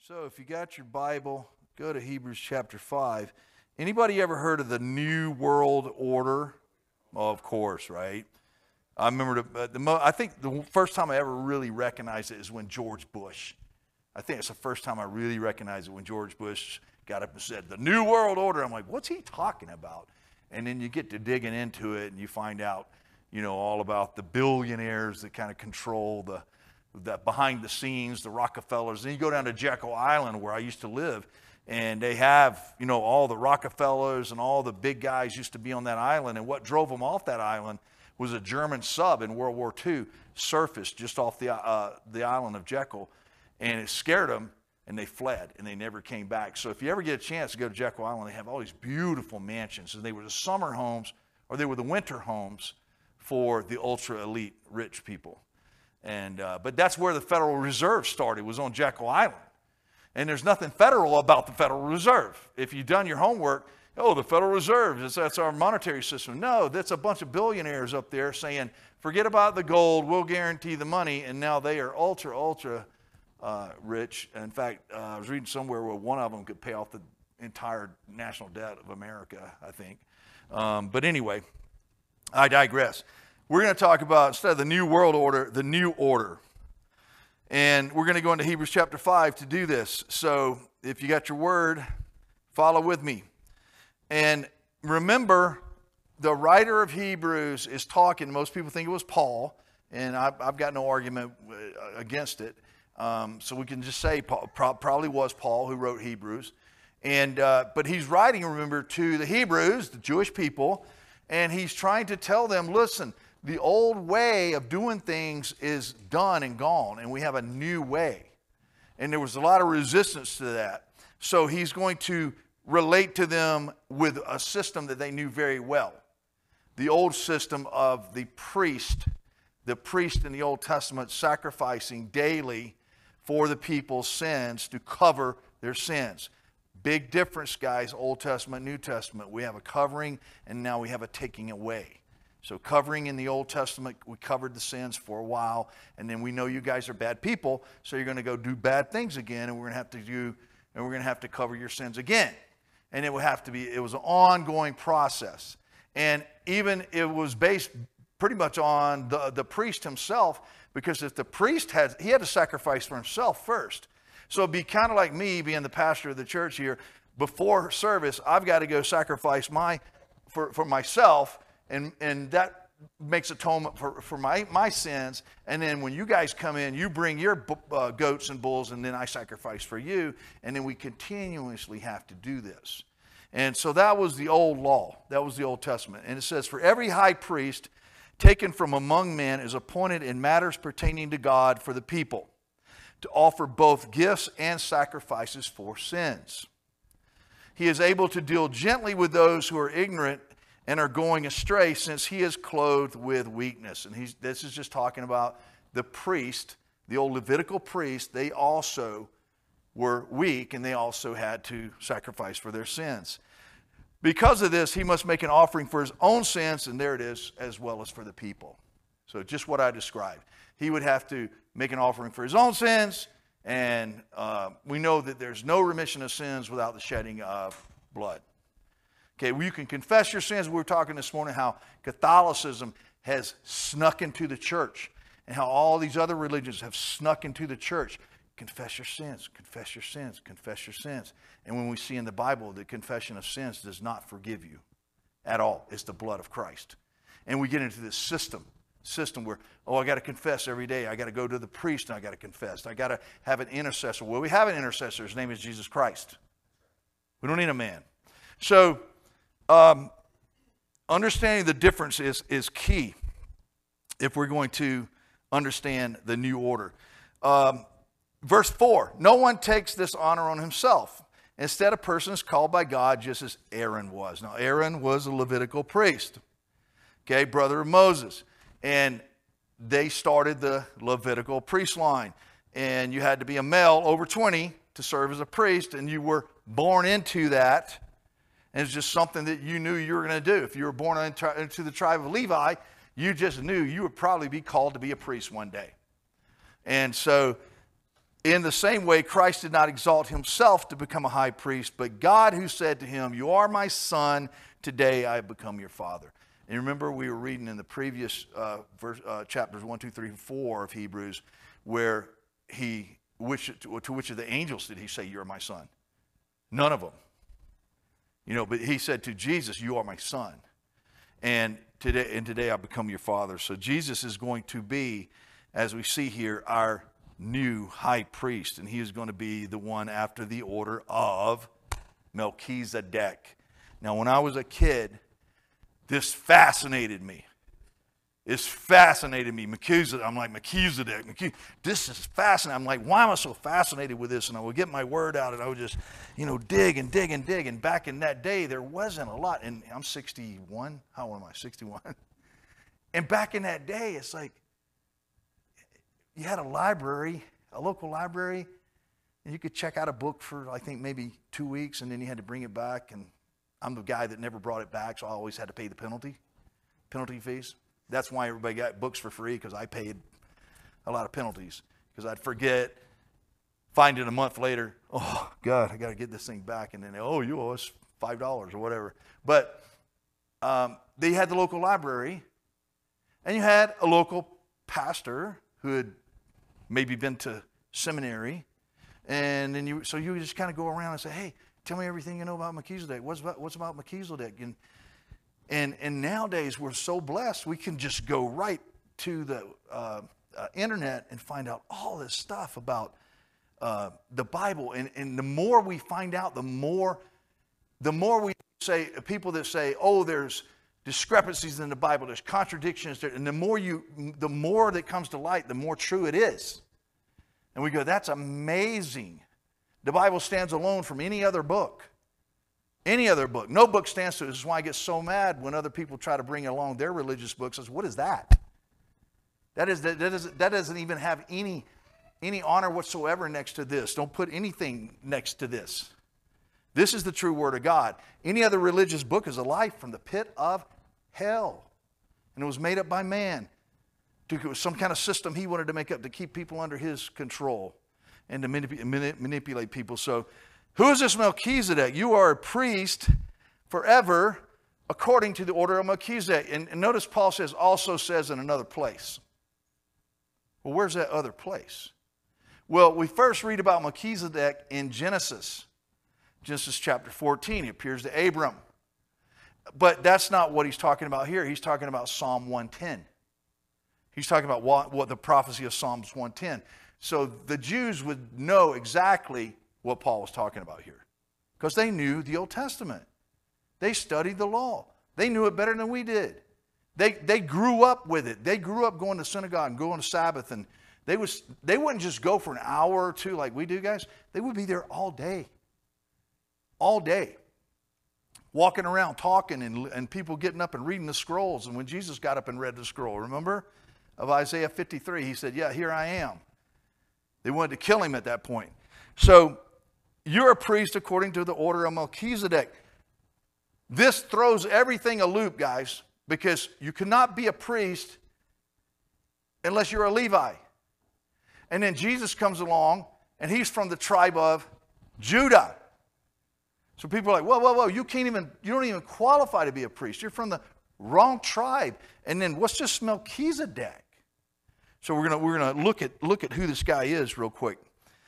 So if you got your Bible, go to Hebrews chapter 5. Anybody ever heard of the New World Order? Oh, of course, right? I remember I think the first time I ever really recognized it is when George Bush. I think it's the first time I really recognized it when George Bush got up and said, the New World Order. I'm like, what's he talking about? And then you get to digging into it and you find out, all about the billionaires that kind of control the behind the scenes, the Rockefellers. Then you go down to Jekyll Island where I used to live, and they have, all the Rockefellers and all the big guys used to be on that island. And what drove them off that island was a German sub in World War II surfaced just off the island of Jekyll, and it scared them, and they fled, and they never came back. So if you ever get a chance to go to Jekyll Island, they have all these beautiful mansions, and they were the summer homes, or they were the winter homes for the ultra elite rich people. And but that's where the Federal Reserve started, was on Jekyll Island. And there's nothing federal about the Federal Reserve. If you've done your homework, the Federal Reserve, that's our monetary system. No, that's a bunch of billionaires up there saying, forget about the gold, we'll guarantee the money. And now they are ultra rich. In fact, I was reading somewhere where one of them could pay off the entire national debt of America, I think. But anyway, I digress. We're going to talk about, instead of the New World Order, the New Order. And we're going to go into Hebrews chapter 5 to do this. So if you got your word, follow with me. And remember, the writer of Hebrews is talking, most people think it was Paul, and I've got no argument against it. So we can just say probably was Paul who wrote Hebrews. And but he's writing, remember, to the Hebrews, the Jewish people, and he's trying to tell them, listen, the old way of doing things is done and gone, and we have a new way. And there was a lot of resistance to that. So he's going to relate to them with a system that they knew very well. The old system of the priest in the Old Testament sacrificing daily for the people's sins to cover their sins. Big difference, guys, Old Testament, New Testament. We have a covering, and now we have a taking away. So covering in the Old Testament, we covered the sins for a while, and then we know you guys are bad people, so you're going to go do bad things again, and we're going to have to cover your sins again. And it was an ongoing process. And even it was based pretty much on the priest himself, because if the priest had to sacrifice for himself first. So it'd be kind of like me being the pastor of the church here. Before service, I've got to go sacrifice for myself, and that makes atonement for my sins. And then when you guys come in, you bring your goats and bulls, and then I sacrifice for you. And then we continuously have to do this. And so that was the old law. That was the Old Testament. And it says, for every high priest taken from among men is appointed in matters pertaining to God for the people, to offer both gifts and sacrifices for sins. He is able to deal gently with those who are ignorant and are going astray, since he is clothed with weakness. And this is just talking about the priest, the old Levitical priest. They also were weak, and they also had to sacrifice for their sins. Because of this, he must make an offering for his own sins, and there it is, as well as for the people. So just what I described. He would have to make an offering for his own sins, and we know that there's no remission of sins without the shedding of blood. Okay, well, you can confess your sins. We were talking this morning how Catholicism has snuck into the church, and how all these other religions have snuck into the church. Confess your sins, confess your sins, confess your sins. And when we see in the Bible that confession of sins does not forgive you at all, it's the blood of Christ. And we get into this system where, I got to confess every day. I got to go to the priest and I got to confess. I got to have an intercessor. Well, we have an intercessor. His name is Jesus Christ. We don't need a man. So, understanding the difference is key if we're going to understand the new order. Verse 4, no one takes this honor on himself. Instead, a person is called by God just as Aaron was. Now, Aaron was a Levitical priest, okay, brother of Moses. And they started the Levitical priest line. And you had to be a male over 20 to serve as a priest, and you were born into that. And it's just something that you knew you were going to do. If you were born into the tribe of Levi, you just knew you would probably be called to be a priest one day. And so In the same way, Christ did not exalt himself to become a high priest, but God who said to him, "You are my son, today I have become your father." And remember, we were reading in the previous chapters 1, 2, 3, 4 of Hebrews, where to which of the angels did he say, "You are my son"? None of them. But he said to Jesus, "You are my son. And today I become your father." So Jesus is going to be, as we see here, our new high priest. And he is going to be the one after the order of Melchizedek. Now, when I was a kid, this fascinated me. Melchizedek. I'm like, Melchizedek. This is fascinating. I'm like, why am I so fascinated with this? And I would get my word out and I would just, dig and dig and dig. And back in that day, there wasn't a lot. And I'm 61. How old am I? 61. And back in that day, it's like, you had a library, a local library, and you could check out a book for, I think, maybe 2 weeks, and then you had to bring it back. And I'm the guy that never brought it back, so I always had to pay the penalty fees. That's why everybody got books for free, because I paid a lot of penalties. Because I'd forget, find it a month later, oh, God, I got to get this thing back. And then, you owe us $5 or whatever. But they had the local library, and you had a local pastor who had maybe been to seminary. And then you would just kind of go around and say, "Hey, tell me everything you know about Melchizedek. What's about Melchizedek?" And nowadays we're so blessed, we can just go right to the internet and find out all this stuff about the Bible. And the more we find out, the more we say, people that say, "Oh, there's discrepancies in the Bible, there's contradictions there," and the more that comes to light, the more true it is. And we go, "That's amazing. The Bible stands alone from any other book." Any other book. No book stands to it. This is why I get so mad when other people try to bring along their religious books. I say, what is that? That doesn't even have any honor whatsoever next to this. Don't put anything next to this. This is the true Word of God. Any other religious book is a lie from the pit of hell. And it was made up by man. It was some kind of system he wanted to make up to keep people under his control and to manipulate people. So, who is this Melchizedek? You are a priest forever according to the order of Melchizedek. And notice Paul also says in another place. Well, where's that other place? Well, we first read about Melchizedek in Genesis chapter 14. He appears to Abram. But that's not what he's talking about here. He's talking about Psalm 110. He's talking about what the prophecy of Psalms 110. So the Jews would know exactly what Paul was talking about here, because they knew the Old Testament. They studied the law. They knew it better than we did. They grew up with it. They grew up going to synagogue and going to Sabbath, and they wouldn't just go for an hour or two like we do, guys. They would be there all day, walking around talking and people getting up and reading the scrolls. And when Jesus got up and read the scroll, remember, of Isaiah 53, he said, "Yeah, here I am." They wanted to kill him at that point. So you're a priest according to the order of Melchizedek. This throws everything a loop, guys, because you cannot be a priest unless you're a Levi. And then Jesus comes along, and he's from the tribe of Judah. So people are like, whoa, you don't even qualify to be a priest. You're from the wrong tribe. And then what's this Melchizedek? So we're gonna look at who this guy is real quick.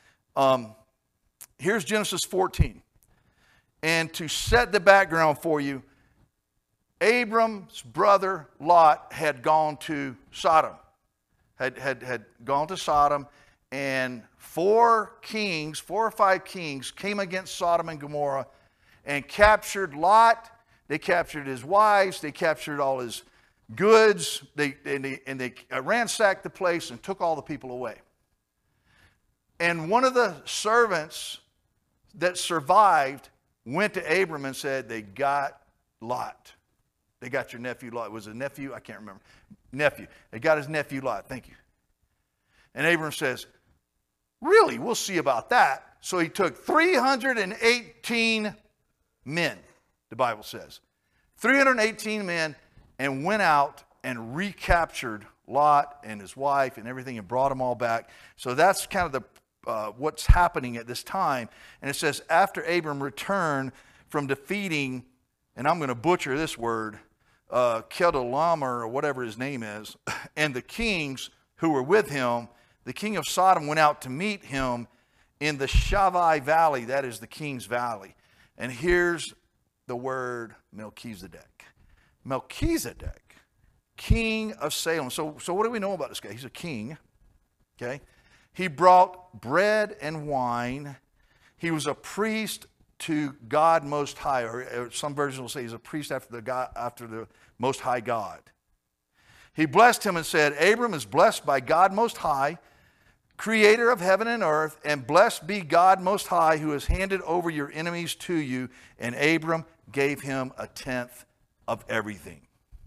Here's Genesis 14. And to set the background for you, Abram's brother Lot had gone to Sodom. Had gone to Sodom, and 4 or 5 kings came against Sodom and Gomorrah and captured Lot. They captured his wives. They captured all his goods. They ransacked the place and took all the people away. And one of the servants that survived went to Abram and said, "They got Lot. They got your nephew Lot." Was it a nephew? I can't remember. Nephew. They got his nephew Lot. Thank you. And Abram says, "Really? We'll see about that." So he took 318 men, the Bible says. 318 men, and went out and recaptured Lot and his wife and everything and brought them all back. So that's kind of what's happening at this time. And it says, after Abram returned from defeating, and I'm going to butcher this word, Kedorlaomer, or whatever his name is, and the kings who were with him, the king of Sodom went out to meet him in the Shavai Valley, that is the King's Valley. And here's the word Melchizedek. Melchizedek, king of Salem. So what do we know about this guy? He's a king, okay? He brought bread and wine. He was a priest to God Most High, or some versions will say he's a priest after the Most High God. He blessed him and said, Abram is blessed by God Most High, creator of heaven and earth, and blessed be God Most High, who has handed over your enemies to you. And Abram gave him a tenth of everything.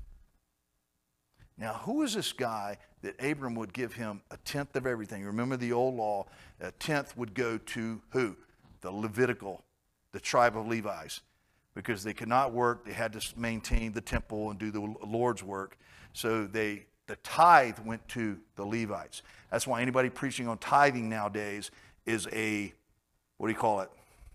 Now, who is this guy that Abram would give him a tenth of everything? Remember the old law, a tenth would go to who? The Levitical, the tribe of Levites, because they could not work. They had to maintain the temple and do the Lord's work. So the tithe went to the Levites. That's why anybody preaching on tithing nowadays is a, what do you call it?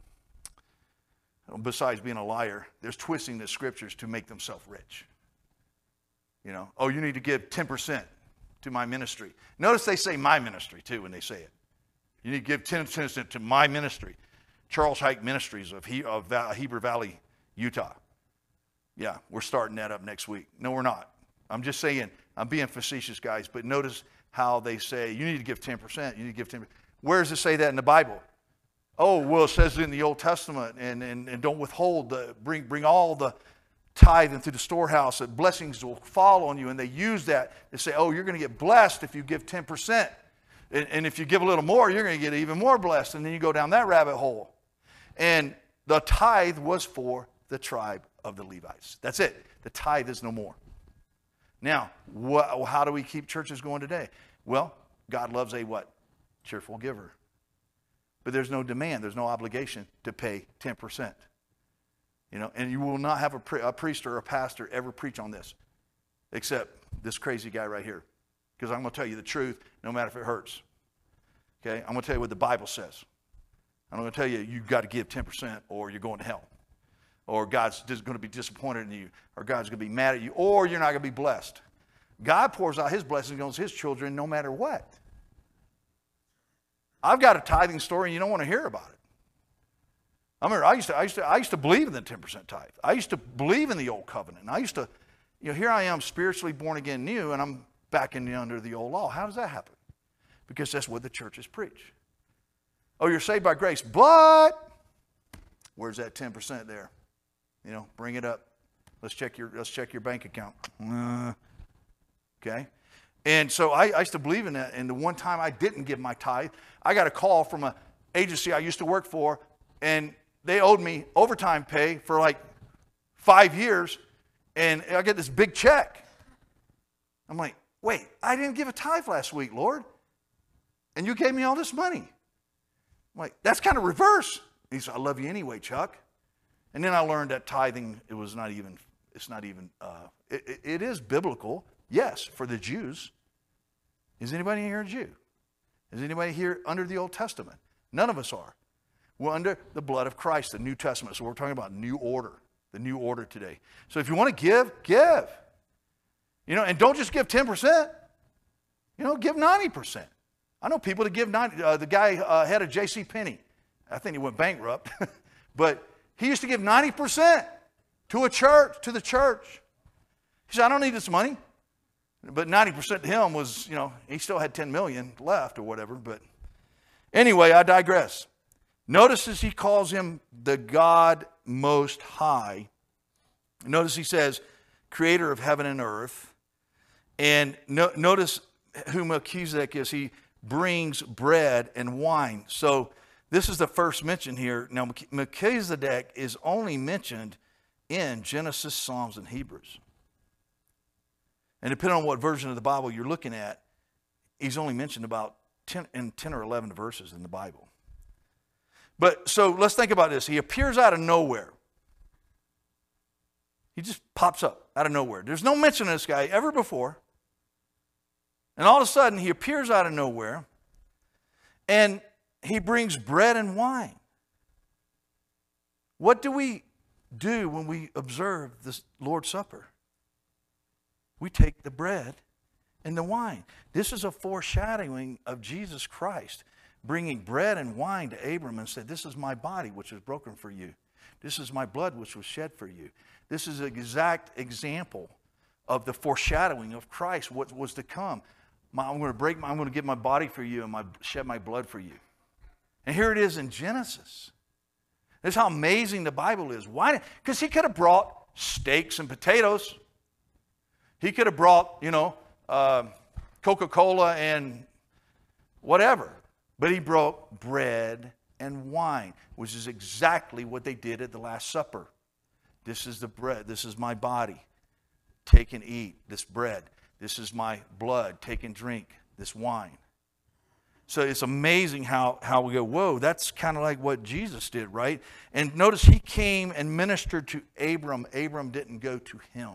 Besides being a liar, there's twisting the scriptures to make themselves rich. You know, oh, you need to give 10% to my ministry. Notice they say my ministry too when they say it. You need to give 10% to my ministry. Charles Hike Ministries of Heber Valley, Utah. Yeah, we're starting that up next week. No, we're not. I'm just saying, I'm being facetious, guys, but notice how they say, you need to give 10%, you need to give 10%. Where does it say that in the Bible? Oh, well, it says in the Old Testament, and don't withhold, bring all the tithe into the storehouse, that blessings will fall on you. And they use that to say, oh, you're going to get blessed if you give 10%. And if you give a little more, you're going to get even more blessed. And then you go down that rabbit hole. And the tithe was for the tribe of the Levites. That's it. The tithe is no more. Now, how do we keep churches going today? Well, God loves a what? Cheerful giver. But there's no demand, there's no obligation to pay 10%. You know, and you will not have a priest or a pastor ever preach on this, except this crazy guy right here. Because I'm going to tell you the truth, no matter if it hurts. Okay, I'm going to tell you what the Bible says. I'm going to tell you, you've got to give 10% or you're going to hell. Or God's just going to be disappointed in you. Or God's going to be mad at you. Or you're not going to be blessed. God pours out his blessings on his children no matter what. I've got a tithing story and you don't want to hear about it. I mean, I used to believe in the 10% tithe. I used to believe in the old covenant. I used to, you know, here I am spiritually born again new and I'm back under the old law. How does that happen? Because that's what the churches preach. Oh, you're saved by grace, but where's that 10% there? You know, bring it up. Let's check your bank account. Okay? And so I used to believe in that. And the one time I didn't give my tithe, I got a call from an agency I used to work for, and they owed me overtime pay for like 5 years, and I get this big check. I'm like, wait, I didn't give a tithe last week, Lord, and you gave me all this money. I'm like, that's kind of reverse. He said, I love you anyway, Chuck. And then I learned that tithing, it is biblical, yes, for the Jews. Is anybody here a Jew? Is anybody here under the Old Testament? None of us are. We're under the blood of Christ, the New Testament. So we're talking about new order, the new order today. So if you want to give, give. You know, and don't just give 10%. You know, give 90%. I know people that give 90%. The guy head of J.C. Penney, I think he went bankrupt, but he used to give 90% to a church, to the church. He said, I don't need this money. But 90% to him was, you know, he still had 10 million left or whatever. But anyway, I digress. Notice as he calls him the God Most High. Notice he says, creator of heaven and earth. And notice who Melchizedek is. He brings bread and wine. So this is the first mention here. Now, Melchizedek is only mentioned in Genesis, Psalms, and Hebrews. And depending on what version of the Bible you're looking at, he's only mentioned about 10 or 11 verses in the Bible. But so let's think about this. He appears out of nowhere. He just pops up out of nowhere. There's no mention of this guy ever before. And all of a sudden, he appears out of nowhere. And he brings bread and wine. What do we do when we observe this Lord's Supper? We take the bread and the wine. This is a foreshadowing of Jesus Christ bringing bread and wine to Abram and said, this is my body which was broken for you. This is my blood which was shed for you. This is an exact example of the foreshadowing of Christ, what was to come. I'm going to give my body for you and shed my blood for you. And here it is in Genesis. This is how amazing the Bible is. Why? Because he could have brought steaks and potatoes. He could have brought, Coca-Cola and whatever. But he brought bread and wine, which is exactly what they did at the Last Supper. This is the bread. This is my body. Take and eat this bread. This is my blood. Take and drink this wine. So it's amazing how we go, whoa, that's kind of like what Jesus did, right? And notice he came and ministered to Abram. Abram didn't go to him.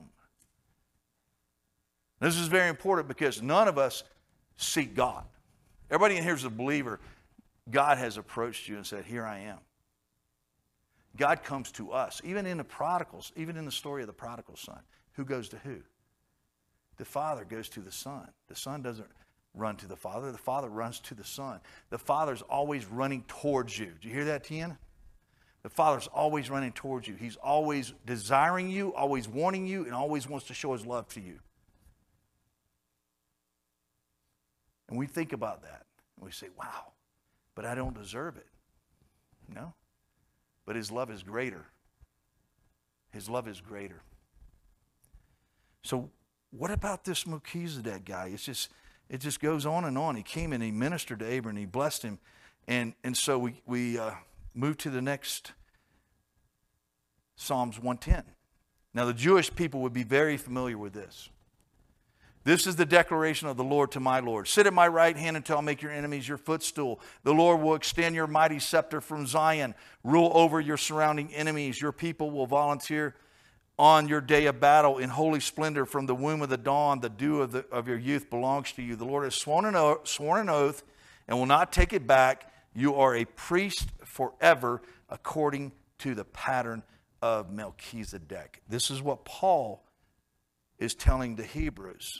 This is very important because none of us seek God. Everybody in here is a believer. God has approached you and said, here I am. God comes to us. Even in the prodigals, even in the story of the prodigal son, who goes to who? The Father goes to the Son. The Son doesn't run to the Father. The Father runs to the Son. The Father's always running towards you. Do you hear that, Tiana? The Father's always running towards you. He's always desiring you, always wanting you, and always wants to show his love to you. And we think about that. And we say, wow, but I don't deserve it. No. But his love is greater. His love is greater. So what about this Melchizedek guy? It just goes on and on. He came and he ministered to Abram and he blessed him. And so we move to the next Psalms 110. Now the Jewish people would be very familiar with this. This is the declaration of the Lord to my Lord. Sit at my right hand until I make your enemies your footstool. The Lord will extend your mighty scepter from Zion. Rule over your surrounding enemies. Your people will volunteer on your day of battle in holy splendor from the womb of the dawn. The dew of your youth belongs to you. The Lord has sworn an oath and will not take it back. You are a priest forever according to the pattern of Melchizedek. This is what Paul is telling the Hebrews.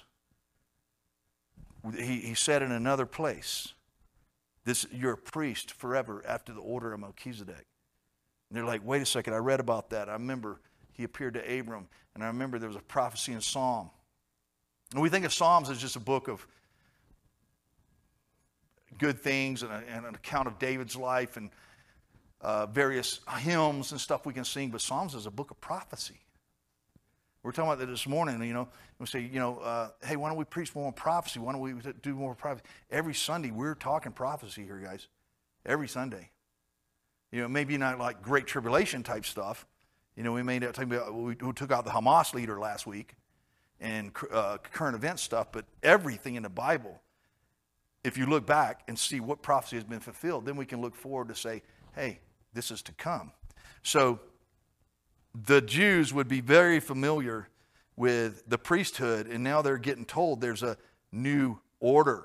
He said in another place, you're a priest forever after the order of Melchizedek. And they're like, wait a second, I read about that. I remember he appeared to Abram, and I remember there was a prophecy in Psalm. And we think of Psalms as just a book of good things and an account of David's life and various hymns and stuff we can sing, but Psalms is a book of prophecy. We were talking about that this morning, we say, hey, why don't we preach more prophecy? Why don't we do more prophecy? Every Sunday, we're talking prophecy here, guys. Every Sunday. Maybe not like Great Tribulation type stuff. We may not talk about, we took out the Hamas leader last week and current event stuff, but everything in the Bible, if you look back and see what prophecy has been fulfilled, then we can look forward to say, hey, this is to come. So the Jews would be very familiar with the priesthood, and now they're getting told there's a new order.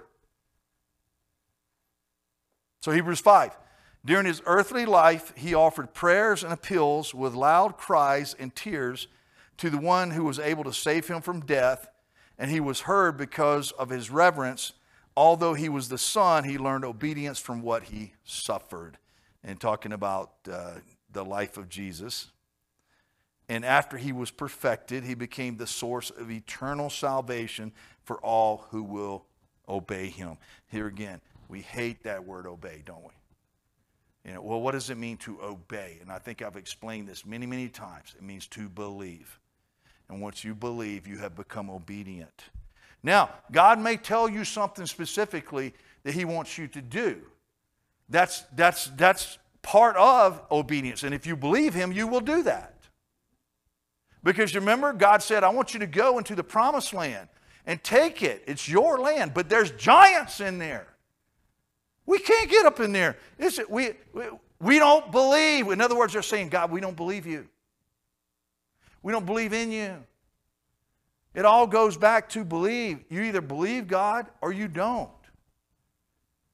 So Hebrews 5. During his earthly life, he offered prayers and appeals with loud cries and tears to the one who was able to save him from death, and he was heard because of his reverence. Although he was the Son, he learned obedience from what he suffered. And talking about the life of Jesus. And after he was perfected, he became the source of eternal salvation for all who will obey him. Here again, we hate that word obey, don't we? Well, what does it mean to obey? And I think I've explained this many, many times. It means to believe. And once you believe, you have become obedient. Now, God may tell you something specifically that he wants you to do. That's part of obedience. And if you believe him, you will do that. Because remember, God said, I want you to go into the promised land and take it. It's your land, but there's giants in there. We can't get up in there. We don't believe. In other words, they're saying, God, we don't believe you. We don't believe in you. It all goes back to believe. You either believe God or you don't.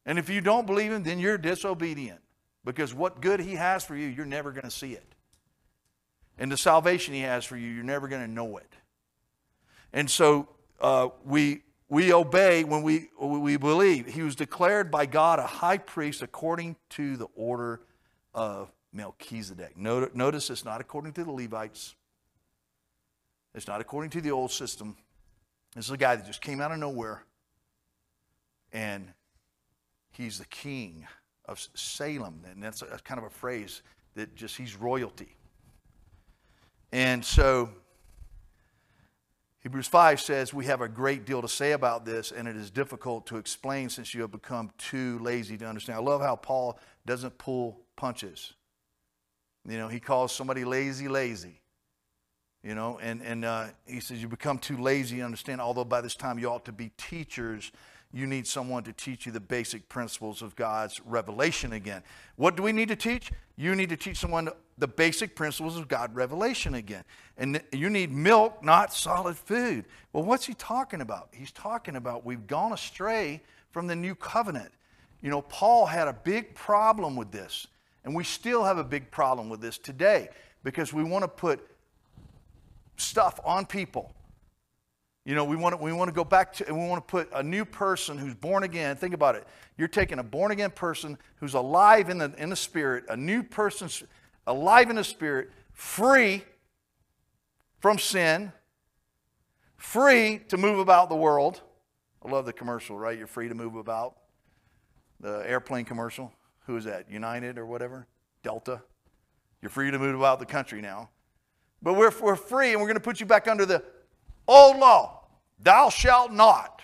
And if you don't believe him, then you're disobedient. Because what good he has for you, you're never going to see it. And the salvation he has for you, you're never going to know it. And so we obey when we believe. He was declared by God a high priest according to the order of Melchizedek. Notice it's not according to the Levites. It's not according to the old system. This is a guy that just came out of nowhere. And he's the king of Salem. And that's kind of a phrase that just, he's royalty. And so Hebrews 5 says we have a great deal to say about this, and it is difficult to explain since you have become too lazy to understand. I love how Paul doesn't pull punches. You know, he calls somebody lazy. You know, and he says you become too lazy to understand, although by this time you ought to be teachers. You need someone to teach you the basic principles of God's revelation again. What do we need to teach? You need to teach someone the basic principles of God's revelation again. And you need milk, not solid food. Well, what's he talking about? He's talking about we've gone astray from the new covenant. You know, Paul had a big problem with this. And we still have a big problem with this today. Because we want to put stuff on people. You know, we want to go back to, and we want to put a new person who's born again. Think about it. You're taking a born again person who's alive in the spirit, a new person alive in the spirit, free from sin, free to move about the world. I love the commercial, right? You're free to move about. The airplane commercial. Who is that? United or whatever? Delta. You're free to move about the country now. But we're free, and we're going to put you back under the old law. Thou shalt not.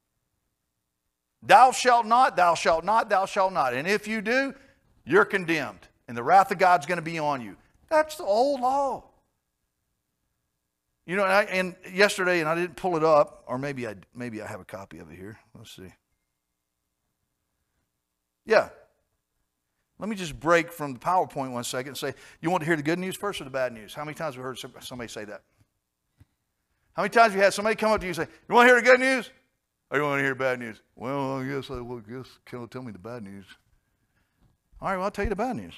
Thou shalt not, thou shalt not, thou shalt not. And if you do, you're condemned. And the wrath of God's going to be on you. That's the old law. You know, and yesterday, and I didn't pull it up, or maybe I have a copy of it here. Let's see. Yeah. Let me just break from the PowerPoint 1 second and say, you want to hear the good news first or the bad news? How many times have we heard somebody say that? How many times have you had somebody come up to you and say, you want to hear the good news? Or you want to hear bad news? Well, I guess tell me the bad news. All right, well, I'll tell you the bad news.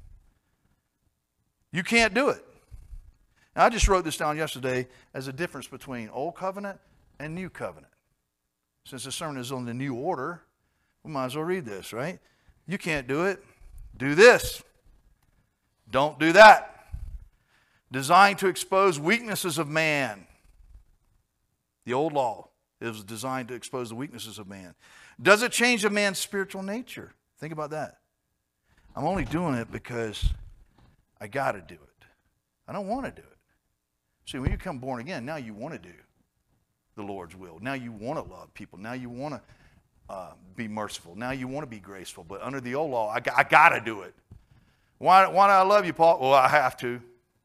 You can't do it. Now, I just wrote this down yesterday as a difference between Old Covenant and New Covenant. Since the sermon is on the new order, we might as well read this, right? You can't do it. Do this. Don't do that. Designed to expose weaknesses of man. The old law is designed to expose the weaknesses of man. Does it change a man's spiritual nature? Think about that. I'm only doing it because I got to do it. I don't want to do it. See, when you become born again, now you want to do the Lord's will. Now you want to love people. Now you want to be merciful. Now you want to be graceful. But under the old law, I got to do it. Why do I love you, Paul? Well, I have to.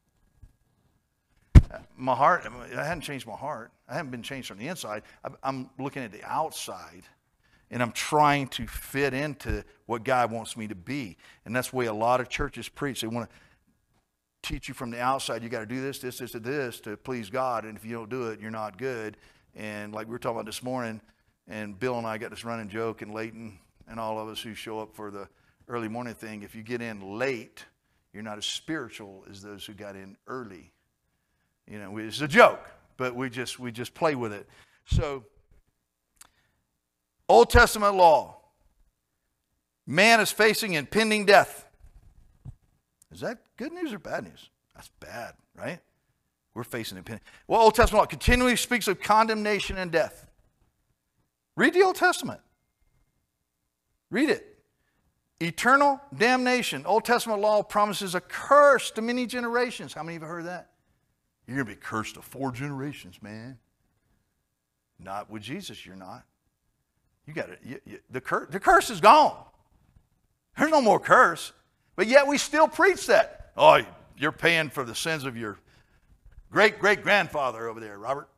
My heart, I hadn't changed my heart. I haven't been changed from the inside. I'm looking at the outside, and I'm trying to fit into what God wants me to be. And that's the way a lot of churches preach. They want to teach you from the outside. You got to do this to please God. And if you don't do it, you're not good. And like we were talking about this morning, and Bill and I got this running joke, and Leighton and all of us who show up for the early morning thing, if you get in late, you're not as spiritual as those who got in early. You know, it's a joke, but we just play with it. So, Old Testament law. Man is facing impending death. Is that good news or bad news? That's bad, right? We're facing impending. Well, Old Testament law continually speaks of condemnation and death. Read the Old Testament. Read it. Eternal damnation. Old Testament law promises a curse to many generations. How many of you have heard that? You're going to be cursed to 4 generations, man. Not with Jesus, you're not. You got it. The curse is gone. There's no more curse. But yet we still preach that. Oh, you're paying for the sins of your great-great-grandfather over there, Robert.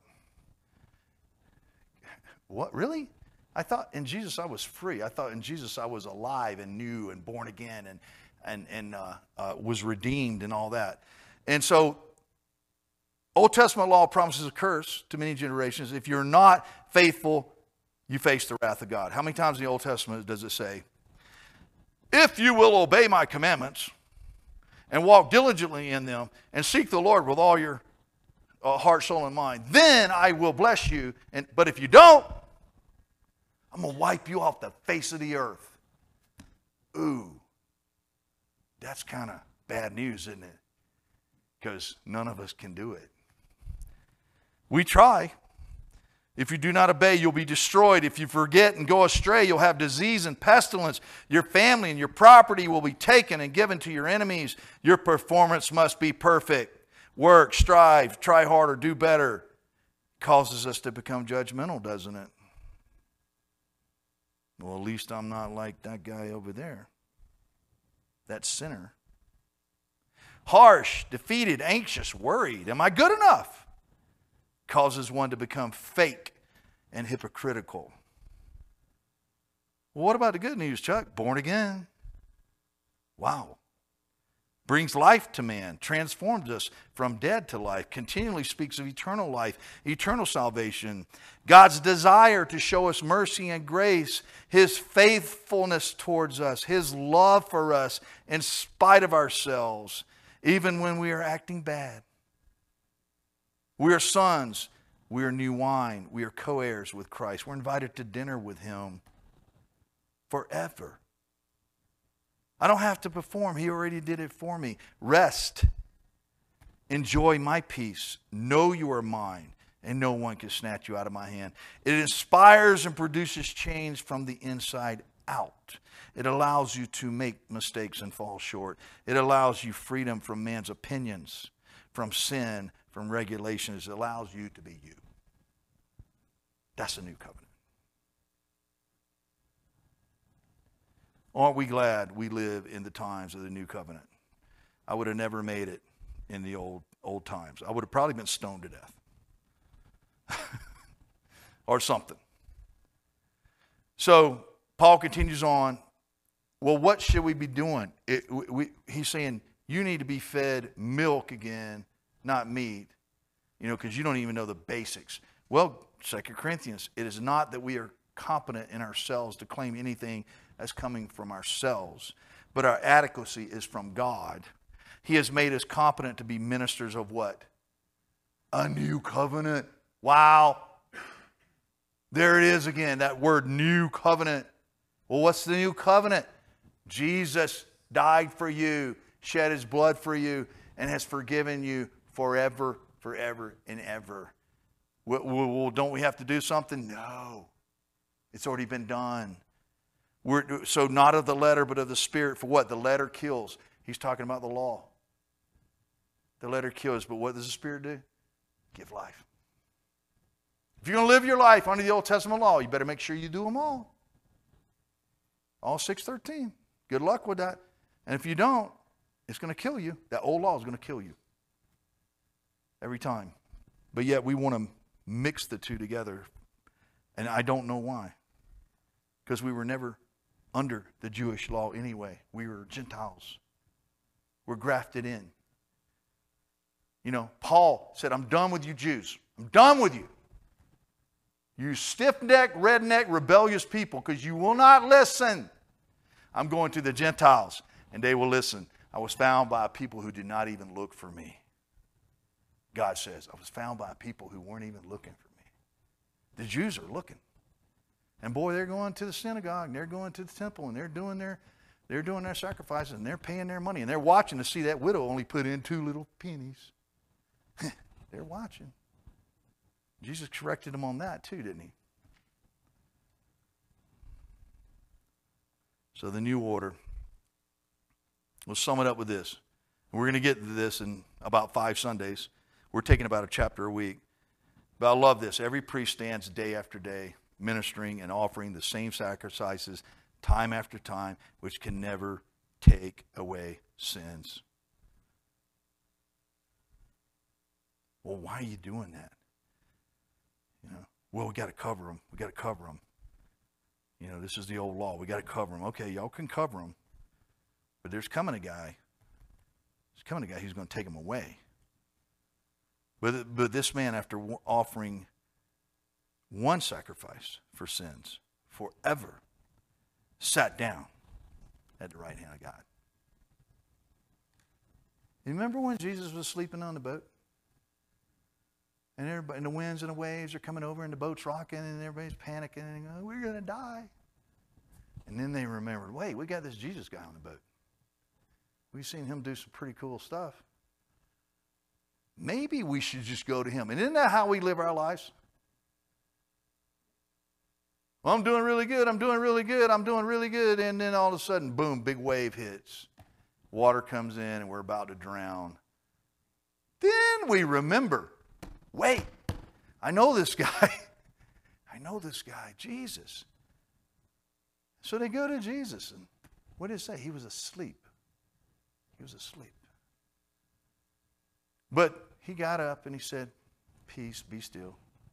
What, really? I thought in Jesus I was free. I thought in Jesus I was alive and new and born again and was redeemed and all that. And so Old Testament law promises a curse to many generations if you're not faithful you face the wrath of God. How many times in the Old Testament does it say, if you will obey my commandments and walk diligently in them and seek the Lord with all your heart, soul, and mind, then I will bless you. But if you don't, I'm going to wipe you off the face of the earth. Ooh, that's kind of bad news, isn't it? Because none of us can do it. We try. If you do not obey, you'll be destroyed. If you forget and go astray, you'll have disease and pestilence. Your family and your property will be taken and given to your enemies. Your performance must be perfect. Work, strive, try harder, do better. Causes us to become judgmental, doesn't it? Well, at least I'm not like that guy over there. That sinner. Harsh, defeated, anxious, worried. Am I good enough? Causes one to become fake and hypocritical. Well, what about the good news, Chuck? Born again. Wow. Brings life to man, transforms us from dead to life, continually speaks of eternal life, eternal salvation, God's desire to show us mercy and grace, His faithfulness towards us, His love for us in spite of ourselves, even when we are acting bad. We are sons. We are new wine. We are co-heirs with Christ. We're invited to dinner with Him forever. I don't have to perform. He already did it for me. Rest. Enjoy my peace. Know you are mine, and no one can snatch you out of my hand. It inspires and produces change from the inside out. It allows you to make mistakes and fall short. It allows you freedom from man's opinions, from sin, from regulations. It allows you to be you. That's a new covenant. Aren't we glad we live in the times of the new covenant? I would have never made it in the old times. I would have probably been stoned to death. Or something. So Paul continues on. Well, what should we be doing? He's saying you need to be fed milk again, not meat. Because you don't even know the basics. Well, 2 Corinthians, it is not that we are competent in ourselves to claim anything as coming from ourselves, but our adequacy is from God. He has made us competent to be ministers of what? A new covenant. Wow. There it is again, that word new covenant. Well, what's the new covenant? Jesus died for you, shed His blood for you, and has forgiven you forever, forever, and ever. Well, don't we have to do something? No. It's already been done. So not of the letter, but of the Spirit. For what? The letter kills. He's talking about the law. The letter kills, but what does the Spirit do? Give life. If you're going to live your life under the Old Testament law, you better make sure you do them all. All 613. Good luck with that. And if you don't, it's going to kill you. That old law is going to kill you. Every time. But yet we want to mix the two together. And I don't know why. Because we were never under the Jewish law anyway. We were Gentiles. We're grafted in. Paul said, I'm done with you Jews. I'm done with you. You stiff-necked, redneck, rebellious people, because you will not listen. I'm going to the Gentiles, and they will listen. I was found by a people who did not even look for me. God says, I was found by people who weren't even looking for me. The Jews are looking. And boy, they're going to the synagogue, and they're going to the temple, and they're doing their sacrifices, and they're paying their money, and they're watching to see that widow only put in 2 little pennies. They're watching. Jesus corrected them on that too, didn't He? So the new order. We'll sum it up with this. We're going to get to this in about 5 Sundays. We're taking about a chapter a week. But I love this. Every priest stands day after day, ministering and offering the same sacrifices time after time, which can never take away sins. Well, why are you doing that? Well, we got to cover them. We got to cover them. This is the old law. We got to cover them. Okay, y'all can cover them. But there's coming a guy. There's coming a guy who's going to take them away. But this man, after offering one sacrifice for sins forever, sat down at the right hand of God. You remember when Jesus was sleeping on the boat? And everybody, and the winds and the waves are coming over and the boat's rocking and everybody's panicking and going, we're going to die. And then they remembered, wait, we got this Jesus guy on the boat. We've seen him do some pretty cool stuff. Maybe we should just go to him. And isn't that how we live our lives? Well, I'm doing really good. I'm doing really good. I'm doing really good. And then all of a sudden, boom, big wave hits. Water comes in and we're about to drown. Then we remember, wait, I know this guy. I know this guy, Jesus. So they go to Jesus. And what did it say? He was asleep. He was asleep. But he got up and he said, peace, be still.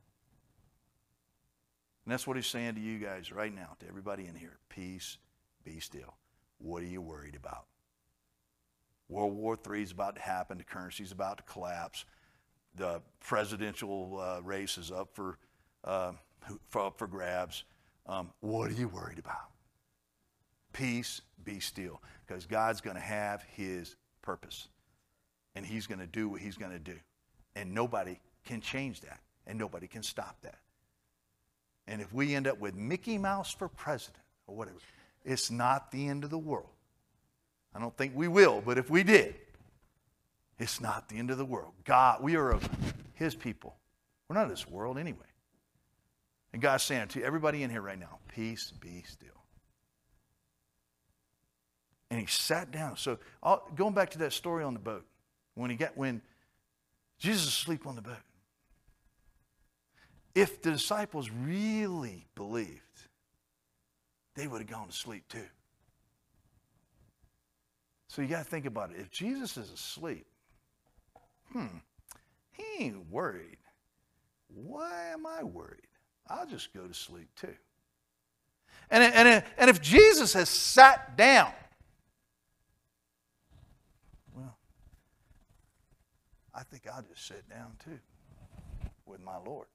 And that's what he's saying to you guys right now, to everybody in here. Peace, be still. What are you worried about? World War III is about to happen. The currency is about to collapse. The presidential race is up for grabs. What are you worried about? Peace, be still. Because God's going to have his purpose. And he's going to do what he's going to do. And nobody can change that. And nobody can stop that. And if we end up with Mickey Mouse for president or whatever, it's not the end of the world. I don't think we will, but if we did, it's not the end of the world. God, we are of his people. We're not of this world anyway. And God's saying to everybody in here right now, peace, be still. And he sat down. So going back to that story on the boat, when Jesus was asleep on the boat, if the disciples really believed, they would have gone to sleep too. So you got to think about it. If Jesus is asleep, he ain't worried. Why am I worried? I'll just go to sleep too. And if Jesus has sat down, well, I think I'll just sit down too with my Lord.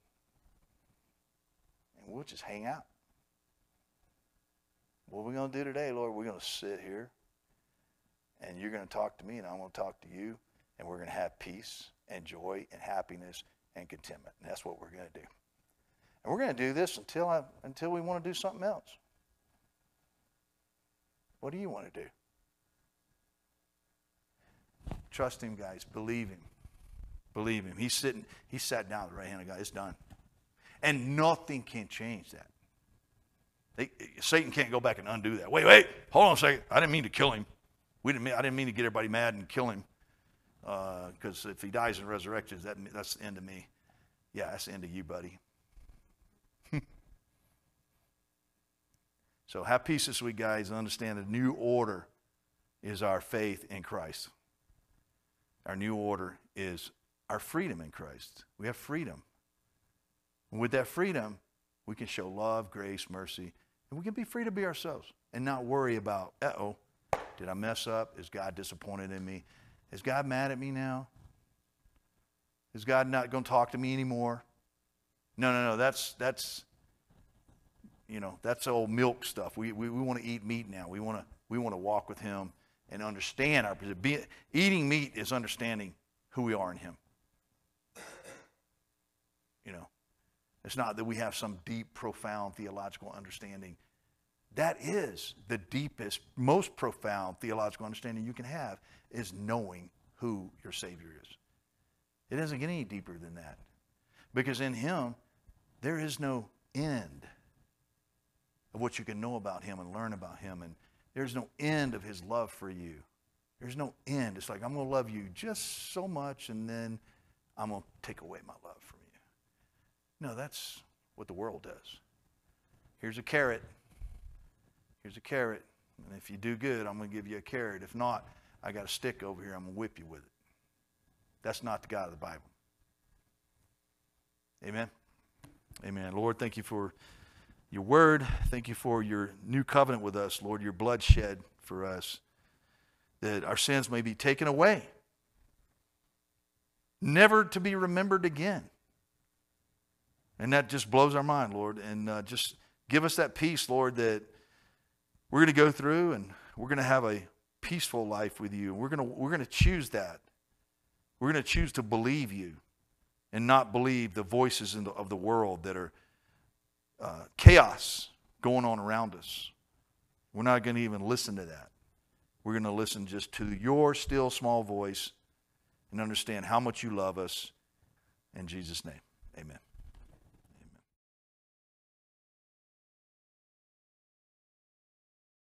And we'll just hang out. What are we going to do today, Lord? We're going to sit here, and you're going to talk to me, and I'm going to talk to you, and we're going to have peace and joy and happiness and contentment. And that's what we're going to do. And we're going to do this until we want to do something else. What do you want to do? Trust him, guys. Believe him. Believe him. He sat down at the right hand of God. It's done. And nothing can change that. Satan can't go back and undo that. Wait, hold on a second. I didn't mean to kill him. I didn't mean to get everybody mad and kill him. Because if he dies and resurrects, that's the end of me. Yeah, that's the end of you, buddy. So have peace this week, guys, and understand the new order is our faith in Christ. Our new order is our freedom in Christ. We have freedom. And with that freedom, we can show love, grace, mercy, and we can be free to be ourselves and not worry about, did I mess up? Is God disappointed in me? Is God mad at me now? Is God not going to talk to me anymore? No. That's old milk stuff. We want to eat meat now. We want to walk with him and understand our position. Eating meat is understanding who we are in him. It's not that we have some deep, profound theological understanding. That is the deepest, most profound theological understanding you can have, is knowing who your Savior is. It doesn't get any deeper than that. Because in him, there is no end of what you can know about him and learn about him. And there's no end of his love for you. There's no end. It's like, I'm going to love you just so much, and then I'm going to take away my love from you. No, that's what the world does. Here's a carrot. Here's a carrot. And if you do good, I'm going to give you a carrot. If not, I got a stick over here. I'm going to whip you with it. That's not the God of the Bible. Amen? Amen. Lord, thank you for your word. Thank you for your new covenant with us, Lord, your blood shed for us, that our sins may be taken away, never to be remembered again. And that just blows our mind, Lord. And just give us that peace, Lord, that we're going to go through and we're going to have a peaceful life with you. We're going to choose that. We're going to choose to believe you and not believe the voices of the world that are chaos going on around us. We're not going to even listen to that. We're going to listen just to your still small voice and understand how much you love us. In Jesus' name, amen.